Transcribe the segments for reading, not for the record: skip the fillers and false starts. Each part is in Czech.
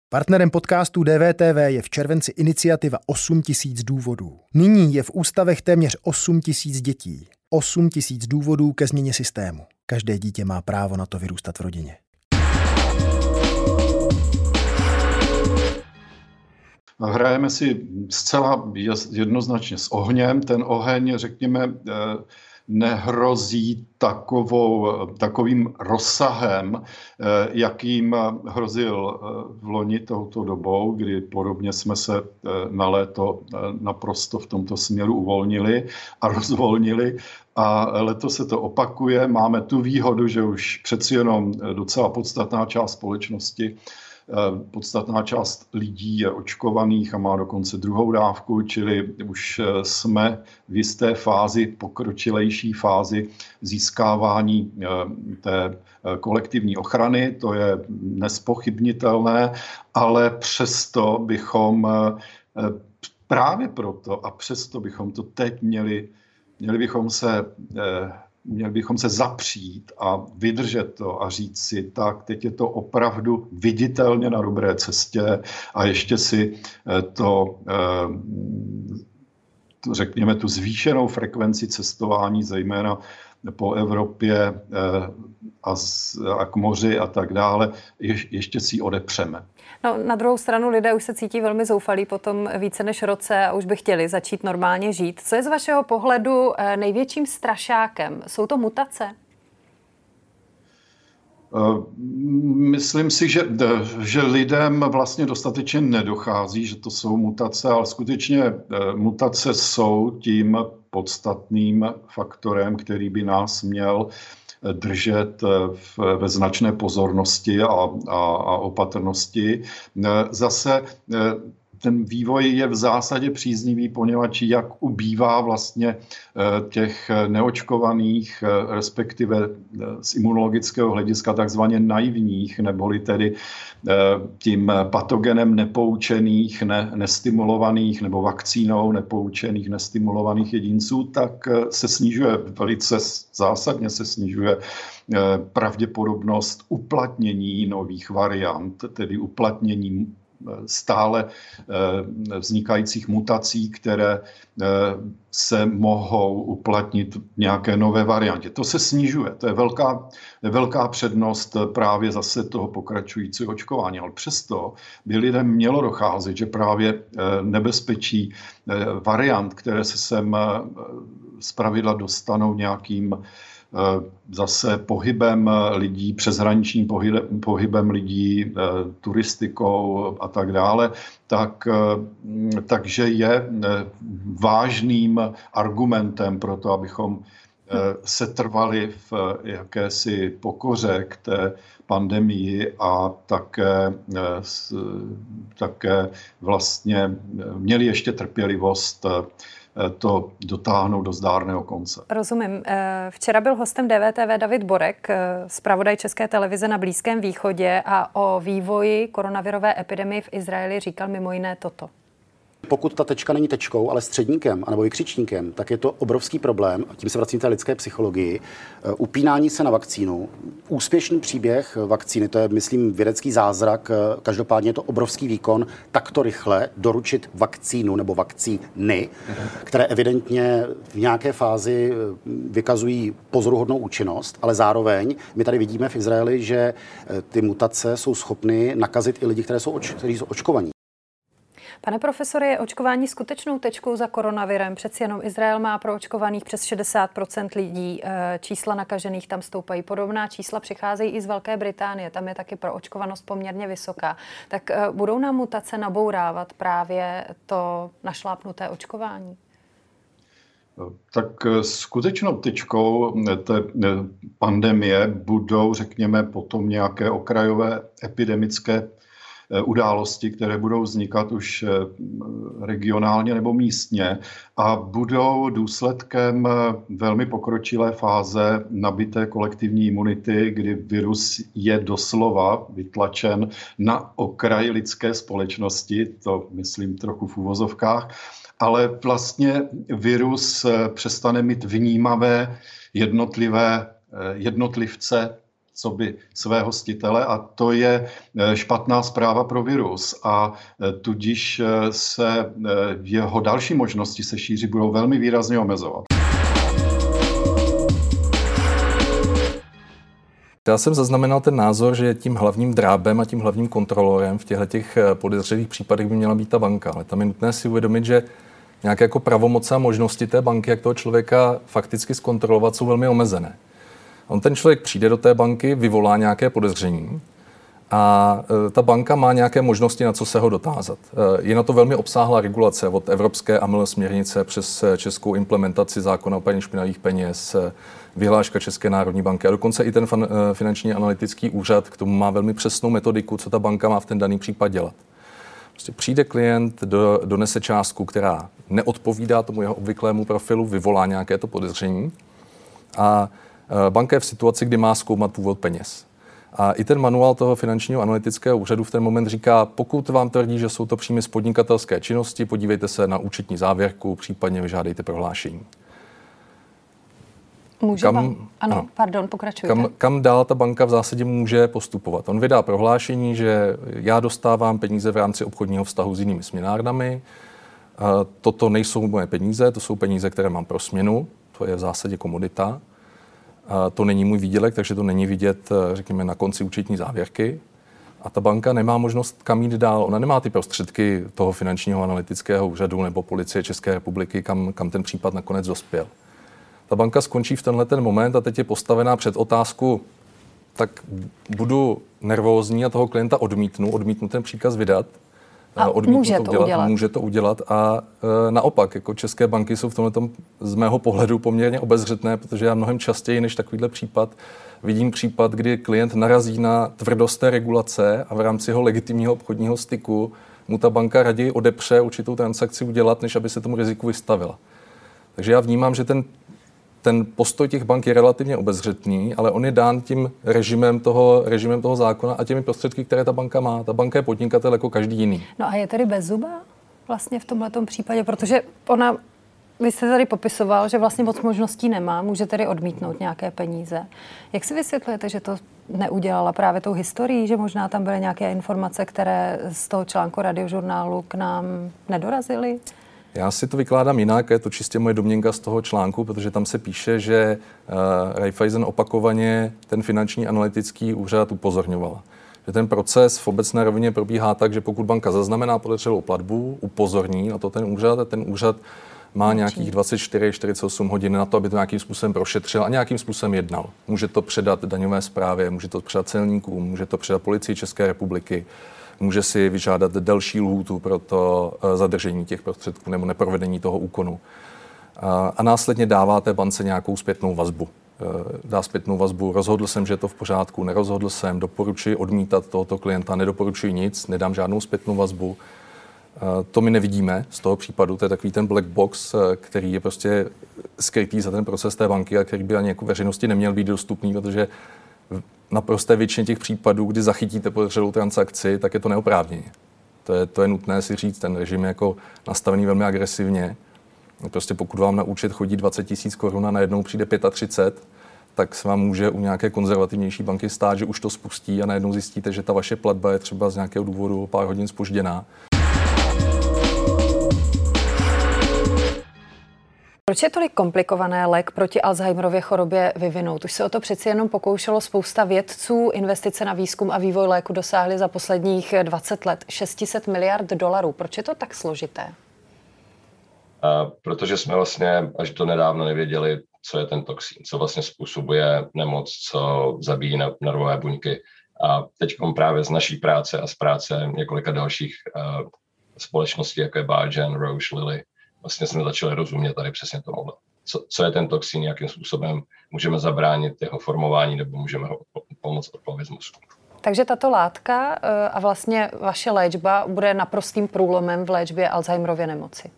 Partnerem podcastu DVTV je v červenci iniciativa 8000 důvodů. Nyní je v ústavech téměř 8000 dětí. 8000 důvodů ke změně systému. Každé dítě má právo na to vyrůstat v rodině. Hrajeme si zcela jednoznačně s ohněm. Ten oheň, řekněme, nehrozí takovým rozsahem, jakým hrozil v loni touto dobou, kdy podobně jsme se na léto naprosto v tomto směru uvolnili a rozvolnili. A letos se to opakuje. Máme tu výhodu, že už přeci jenom docela podstatná část společnosti, podstatná část lidí je očkovaných a má dokonce druhou dávku, čili už jsme v jisté fázi, pokročilejší fázi získávání té kolektivní ochrany, to je nespochybnitelné, ale přesto bychom právě proto a přesto bychom to teď měli bychom se zapřít a vydržet to a říct si, tak teď je to opravdu viditelně na dobré cestě a ještě si řekněme, tu zvýšenou frekvenci cestování, zejména po Evropě a k moři a tak dále, ještě si ji odepřeme. No, na druhou stranu lidé už se cítí velmi zoufalí po tom více než roce a už by chtěli začít normálně žít. Co je z vašeho pohledu největším strašákem? Jsou to mutace? Myslím si, že lidem vlastně dostatečně nedochází, že to jsou mutace, ale skutečně mutace jsou tím podstatným faktorem, který by nás měl držet ve značné pozornosti a opatrnosti. Zase ten vývoj je v zásadě příznivý, poněvadž jak ubývá vlastně těch neočkovaných, respektive z imunologického hlediska takzvaně naivních, neboli tedy tím patogenem nepoučených, nestimulovaných nebo vakcínou nepoučených, nestimulovaných jedinců, tak se snižuje, velice zásadně se snižuje pravděpodobnost uplatnění nových variant, tedy uplatnění stále vznikajících mutací, které se mohou uplatnit v nějaké nové variantě. To se snižuje, to je velká přednost právě zase toho pokračujícího očkování. Ale přesto by lidem mělo docházet, že právě nebezpečí variant, které se sem zpravidla dostanou nějakým zase pohybem lidí, přeshraničním pohybem lidí, turistikou a tak dále, takže je vážným argumentem pro to, abychom se trvali v jakési pokoře k té pandemii a také vlastně měli ještě trpělivost to dotáhnout do zdárného konce. Rozumím. Včera byl hostem DVTV David Borek, zpravodaj České televize na Blízkém východě, a o vývoji koronavirové epidemie v Izraeli říkal mimo jiné toto. Pokud ta tečka není tečkou, ale středníkem anebo vykřičníkem, tak je to obrovský problém, a tím se vracím k té lidské psychologii, upínání se na vakcínu. Úspěšný příběh vakcíny, to je, myslím, vědecký zázrak, každopádně je to obrovský výkon, takto rychle doručit vakcínu nebo vakcíny, které evidentně v nějaké fázi vykazují pozoruhodnou účinnost, ale zároveň my tady vidíme v Izraeli, že ty mutace jsou schopny nakazit i lidi, kteří jsou očkovaní. Pane profesore, je očkování skutečnou tečkou za koronavirem? Přeci jenom Izrael má pro očkovaných přes 60% lidí. Čísla nakažených tam stoupají. Podobná čísla přicházejí i z Velké Británie. Tam je taky proočkovanost poměrně vysoká. Tak budou nám mutace nabourávat právě to našlápnuté očkování? Tak skutečnou tečkou té pandemie budou, řekněme, potom nějaké okrajové epidemické události, které budou vznikat už regionálně nebo místně a budou důsledkem velmi pokročilé fáze nabité kolektivní imunity, kdy virus je doslova vytlačen na okraj lidské společnosti, to myslím trochu v uvozovkách, ale vlastně virus přestane mít vnímavé jednotlivce, coby své hostitele a to je špatná zpráva pro virus a tudíž se jeho další možnosti se šíří budou velmi výrazně omezovat. Já jsem zaznamenal ten názor, že tím hlavním drábem a tím hlavním kontrolorem v těchto podezřelých případech by měla být ta banka. Ale tam je nutné si uvědomit, že nějaké jako pravomoce a možnosti té banky, jak toho člověka fakticky zkontrolovat, jsou velmi omezené. On ten člověk přijde do té banky, vyvolá nějaké podezření a ta banka má nějaké možnosti, na co se ho dotázat. Je na to velmi obsáhlá regulace od evropské AML směrnice přes českou implementaci zákona o praní špinavých peněz, vyhláška České národní banky a dokonce i ten finanční analytický úřad k tomu má velmi přesnou metodiku, co ta banka má v ten daný případ dělat. Prostě přijde klient, donese částku, která neodpovídá tomu jeho obvyklému profilu, vyvolá nějaké to podezření a banka je v situaci, kdy má zkoumat původ peněz. A i ten manuál toho finančního analytického úřadu v ten moment říká, pokud vám tvrdí, že jsou to příjmy z podnikatelské činnosti, podívejte se na účetní závěrku, případně vyžádejte prohlášení. Pokračujte. Kam dál ta banka v zásadě může postupovat? On vydá prohlášení, že já dostávám peníze v rámci obchodního vztahu s jinými směnárnami. Toto nejsou moje peníze, to jsou peníze, které mám pro směnu. To je v zásadě komodita. To není můj výdělek, takže to není vidět, řekněme, na konci účetní závěrky. A ta banka nemá možnost kam jít dál. Ona nemá ty prostředky toho finančního analytického úřadu nebo policie České republiky, kam ten případ nakonec dospěl. Ta banka skončí v tenhle ten moment a teď je postavená před otázku, tak budu nervózní a toho klienta odmítnu ten příkaz vydat. Může to udělat a naopak, jako české banky jsou v tomhletom z mého pohledu poměrně obezřetné, protože já mnohem častěji než takovýhle případ vidím případ, kdy klient narazí na tvrdost té regulace a v rámci jeho legitimního obchodního styku mu ta banka raději odepře určitou transakci udělat, než aby se tomu riziku vystavila. Takže já vnímám, že ten postoj těch bank je relativně obezřetný, ale on je dán tím režimem toho zákona a těmi prostředky, které ta banka má. Ta banka je podnikatel jako každý jiný. No a je tedy bezzuba vlastně v tomhletom případě, protože vy jste tady popisoval, že vlastně moc možností nemá, může tedy odmítnout nějaké peníze. Jak si vysvětlujete, že to neudělala právě tou historií, že možná tam byly nějaké informace, které z toho článku Radiožurnálu k nám nedorazily? Já si to vykládám jinak, je to čistě moje domněnka z toho článku, protože tam se píše, že Raiffeisen opakovaně ten finanční analytický úřad upozorňovala. Že ten proces v obecné rovině probíhá tak, že pokud banka zaznamená podezřelou platbu, upozorní na to ten úřad a ten úřad má nějakých 24-48 hodin na to, aby to nějakým způsobem prošetřil a nějakým způsobem jednal. Může to předat daňové správě, může to předat celníkům, může to předat policii České republiky, může si vyžádat delší lhůtu pro to zadržení těch prostředků nebo neprovedení toho úkonu. A následně dává té bance nějakou zpětnou vazbu. Dá zpětnou vazbu, rozhodl jsem, že je to v pořádku, nerozhodl jsem, doporučuji odmítat tohoto klienta, nedoporučuji nic, nedám žádnou zpětnou vazbu. To my nevidíme z toho případu, to je takový ten black box, který je prostě skrytý za ten proces té banky a který by ani jako veřejnosti neměl být dostupný, protože naprosté většině těch případů, kdy zachytíte podezřelou transakci, tak je to neoprávněně. To je nutné si říct, ten režim je jako nastavený velmi agresivně. Prostě pokud vám na účet chodí 20 000 korun a najednou přijde 35, tak se vám může u nějaké konzervativnější banky stát, že už to spustí a najednou zjistíte, že ta vaše platba je třeba z nějakého důvodu o pár hodin zpožděná. Proč je tolik komplikované lék proti Alzheimerově chorobě vyvinout? Už se o to přeci jenom pokoušelo spousta vědců. Investice na výzkum a vývoj léku dosáhly za posledních 20 let $600 miliard. Proč je to tak složité? Protože jsme vlastně až do nedávno nevěděli, co je ten toxín, co vlastně způsobuje nemoc, co zabíjí nervové buňky. A teď právě z naší práce a z práce několika dalších společností, jako je Biogen, Roche, Lilly, vlastně jsme začali rozumět tady přesně tomuhle. Co je ten toxín, jakým způsobem můžeme zabránit jeho formování nebo můžeme ho pomoct odplavit z mozku. Takže tato látka a vlastně vaše léčba bude naprostým průlomem v léčbě Alzheimerovy nemoci.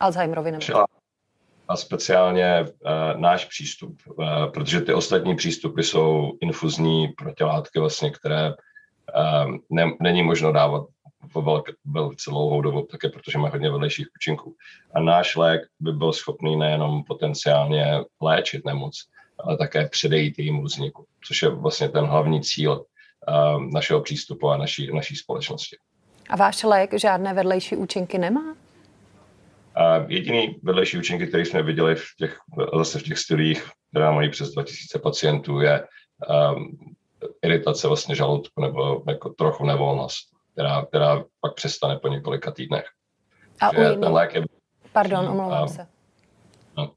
A speciálně náš přístup, protože ty ostatní přístupy jsou infuzní protilátky, vlastně, které není možno dávat velice dlouhou dobu, také protože má hodně vedlejších účinků. A náš lék by byl schopný nejenom potenciálně léčit nemoc, ale také předejít jejímu vzniku, což je vlastně ten hlavní cíl našeho přístupu a naší společnosti. A váš lék žádné vedlejší účinky nemá? Jediný vedlejší účinky, které jsme viděli v těch studiích, která mají přes 2000 pacientů, je iritace vlastně žaludku nebo jako trochu nevolnost, která pak přestane po několika týdnech. A ten lék je... Pardon, omlouvám se. No.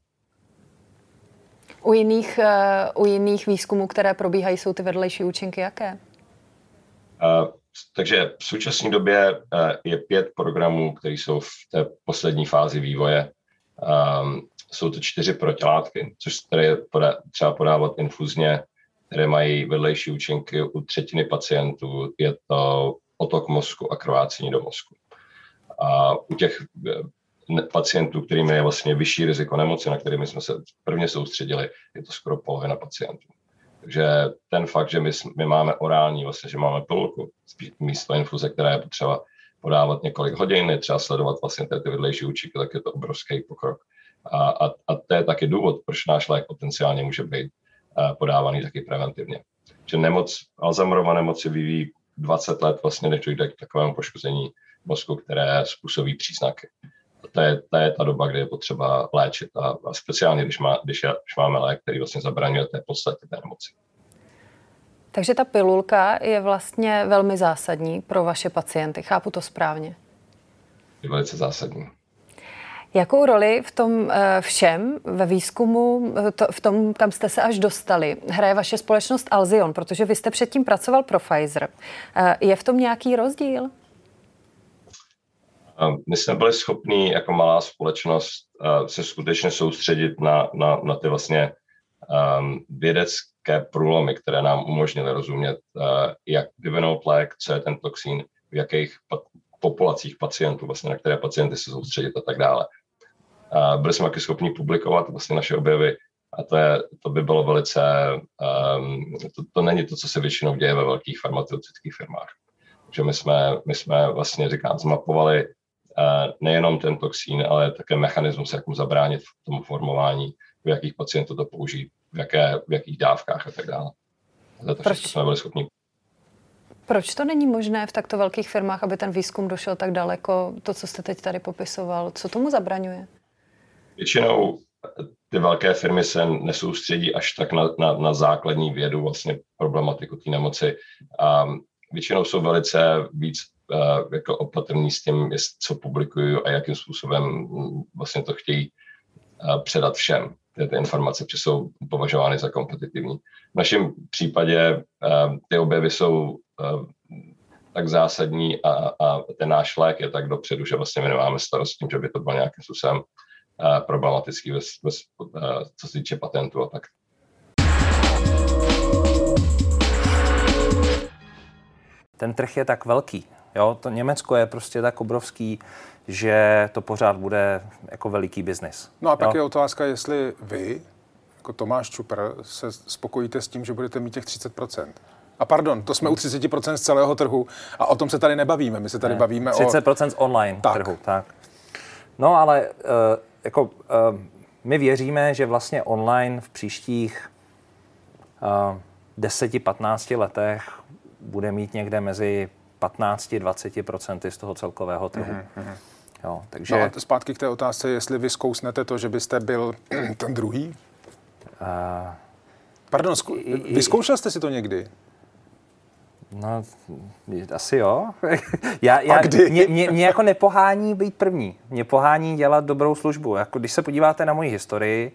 U jiných výzkumů, které probíhají, jsou ty vedlejší účinky jaké? Takže v současné době je 5 programů, které jsou v té poslední fázi vývoje. Jsou to 4 protilátky, což je třeba podávat infuzně, které mají vedlejší účinky u 1/3 pacientů. Je to otok mozku a krvácení do mozku. A u těch pacientů, kterým je vlastně vyšší riziko nemoci, na kterými jsme se prvně soustředili, je to skoro polovina pacientů. Takže ten fakt, že my máme orální, vlastně, že máme pilulku místo infuze, která je potřeba podávat několik hodin, je třeba sledovat vlastně ty vedlejší účinky, tak je to obrovský pokrok. A to je taky důvod, proč náš lék potenciálně může být podávaný taky preventivně. Že Alzheimerova nemoc se vyvíjí 20 let vlastně, než dojde k takovému poškození mozku, které způsobí příznaky. To je ta doba, kdy je potřeba léčit a speciálně, když máme lék, který vlastně zabraňuje té podstatě té nemoci. Takže ta pilulka je vlastně velmi zásadní pro vaše pacienty. Chápu to správně? Je velice zásadní. Jakou roli v tom všem ve výzkumu, v tom, kam jste se až dostali, hraje vaše společnost Alzion? Protože vy jste předtím pracoval pro Pfizer. Je v tom nějaký rozdíl? My jsme byli schopni jako malá společnost se skutečně soustředit na ty vlastně vědecké průlomy, které nám umožnily rozumět, jak vyvinout lék, co je ten toxín, v jakých populacích pacientů, vlastně na které pacienty se soustředit a tak dále. Byli jsme taky schopni publikovat vlastně naše objevy a to by bylo velice, to není to, co se většinou děje ve velkých farmaceutických firmách. Takže my jsme vlastně, zmapovali nejenom ten toxín, ale také mechanismus, jak mu zabránit v tomu formování, v jakých pacientů to použijí, v jakých dávkách a tak dále. To jsme byli schopni. Proč to není možné v takto velkých firmách, aby ten výzkum došel tak daleko, to, co jste teď tady popisoval? Co tomu zabraňuje? Většinou ty velké firmy se nesoustředí až tak na základní vědu, vlastně problematiku té nemoci. Většinou jsou velice víc jako opatrní s tím, co publikují a jakým způsobem vlastně to chtějí předat všem. Ty informace, protože jsou považovány za kompetitivní. V našem případě ty objevy jsou tak zásadní a ten náš lék je tak dopředu, že vlastně my nemáme starost s tím, že by to bylo nějakým způsobem problematický, co se týče patentů a tak. Ten trh je tak velký. Jo? To Německo je prostě tak obrovský, že to pořád bude jako veliký biznis. No a pak je otázka, jestli vy, jako Tomáš Čupr, se spokojíte s tím, že budete mít těch 30%. A pardon, to jsme u 30% z celého trhu a o tom se tady nebavíme. My se tady bavíme 30% z online trhu. Tak. No ale my věříme, že vlastně online v příštích 10-15 letech bude mít někde mezi 15-20% z toho celkového trhu. Jo, takže... No a zpátky k té otázce, jestli vy zkousnete to, že byste byl ten druhý? Pardon, vyzkoušel jste si to někdy? No, asi jo. Mě jako nepohání být první. Mě pohání dělat dobrou službu. Jako když se podíváte na moji historii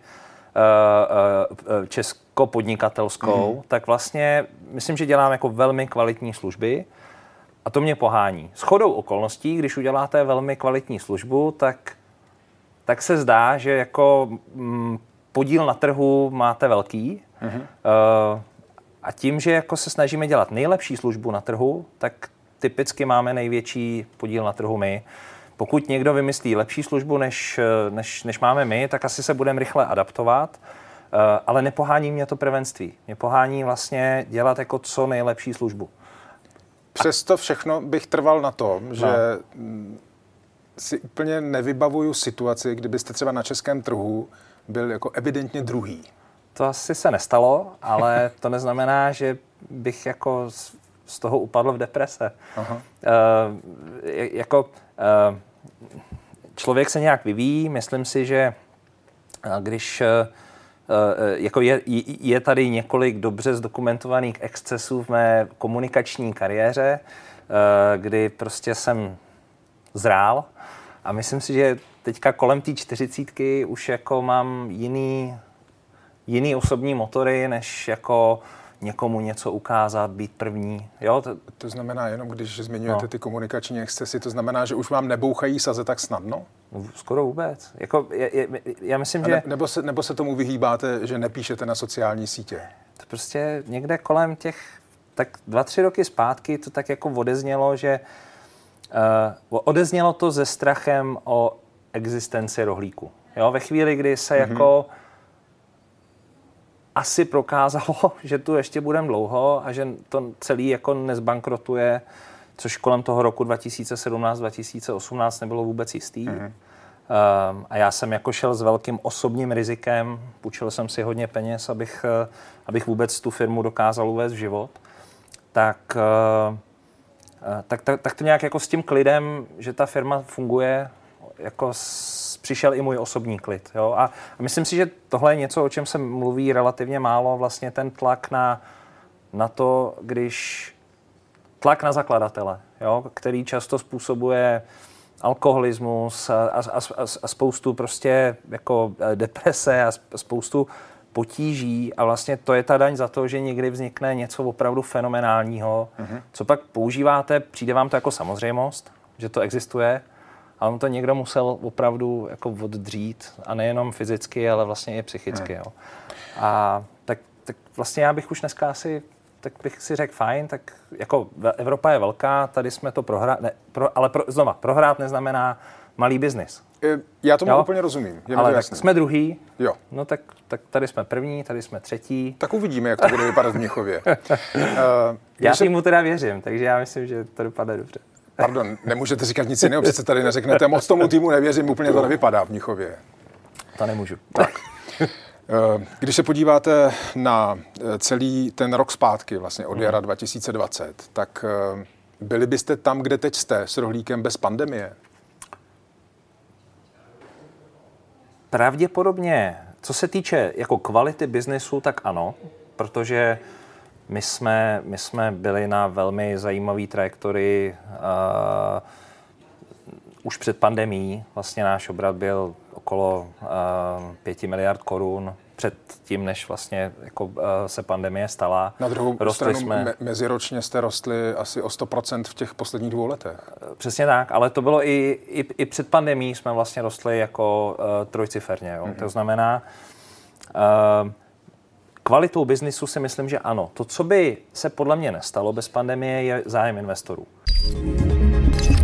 česko-podnikatelskou, tak vlastně myslím, že dělám jako velmi kvalitní služby a to mě pohání. Shodou okolností, když uděláte velmi kvalitní službu, tak se zdá, že jako podíl na trhu máte velký. A tím, že jako se snažíme dělat nejlepší službu na trhu, tak typicky máme největší podíl na trhu my. Pokud někdo vymyslí lepší službu, než máme my, tak asi se budeme rychle adaptovat, ale nepohání mě to prvenství. Mě pohání vlastně dělat jako co nejlepší službu. Přesto všechno bych trval na tom, že si úplně nevybavuju situaci, kdybyste třeba na českém trhu byl jako evidentně druhý. To asi se nestalo, ale to neznamená, že bych jako z toho upadl v deprese. Člověk se nějak vyvíjí, myslím si, že když jako je tady několik dobře zdokumentovaných excesů v mé komunikační kariéře, kdy prostě jsem zrál a myslím si, že teďka kolem té 40 už jako mám jiný osobní motory, než jako někomu něco ukázat, být první. Jo? To znamená, jenom když zmiňujete ty komunikační excesy, to znamená, že už vám nebouchají saze tak snadno? No, skoro vůbec. Jako, já myslím, že... Nebo se tomu vyhýbáte, že nepíšete na sociální sítě? To prostě někde kolem těch tak 2-3 roky zpátky to tak jako odeznělo, že odeznělo to se strachem o existenci rohlíku. Jo? Ve chvíli, kdy se jako asi prokázalo, že tu ještě budeme dlouho a že to celý jako nezbankrotuje, což kolem toho roku 2017-2018 nebylo vůbec jistý. A já jsem jako šel s velkým osobním rizikem, půjčil jsem si hodně peněz, abych vůbec tu firmu dokázal uvést v život. Tak to nějak jako s tím klidem, že ta firma funguje, jako přišel i můj osobní klid. Jo? A myslím si, že tohle je něco, o čem se mluví relativně málo, vlastně ten tlak na to, když tlak na zakladatele, jo? Který často způsobuje alkoholismus a spoustu prostě jako deprese a spoustu potíží a vlastně to je ta daň za to, že někdy vznikne něco opravdu fenomenálního, co pak používáte, přijde vám to jako samozřejmost, že to existuje, ale on to někdo musel opravdu jako oddřít a nejenom fyzicky, ale vlastně i psychicky. Jo. A tak vlastně já bych už dneska asi, tak bych si řekl fajn, tak jako Evropa je velká, tady jsme to prohrát neznamená malý biznis. Já tomu úplně rozumím. Ale tak jsme druhý, jo. No tak tady jsme první, tady jsme třetí. Tak uvidíme, jak to bude vypadat v Mnichově. Já mu teda věřím, takže já myslím, že to dopadne dobře. Pardon, nemůžete říkat nic jiného, přece tady neřeknete, moc tomu týmu nevěřím, úplně to nevypadá v Mnichově. To nemůžu. Tak. Když se podíváte na celý ten rok zpátky, vlastně od jara 2020, tak byli byste tam, kde teď jste, s rohlíkem bez pandemie? Pravděpodobně, co se týče jako kvality biznesu, tak ano, protože my jsme byli na velmi zajímavé trajektorii už před pandemií. Vlastně náš obrat byl okolo 5 miliard korun před tím, než vlastně jako, se pandemie stala. Na druhou stranu meziročně jste rostli asi o 100% v těch posledních 2 letech. Přesně tak, ale to bylo i před pandemií jsme vlastně rostli jako trojciferně. Jo? To znamená, kvalitou biznisu si myslím, že ano. To, co by se podle mě nestalo bez pandemie, je zájem investorů.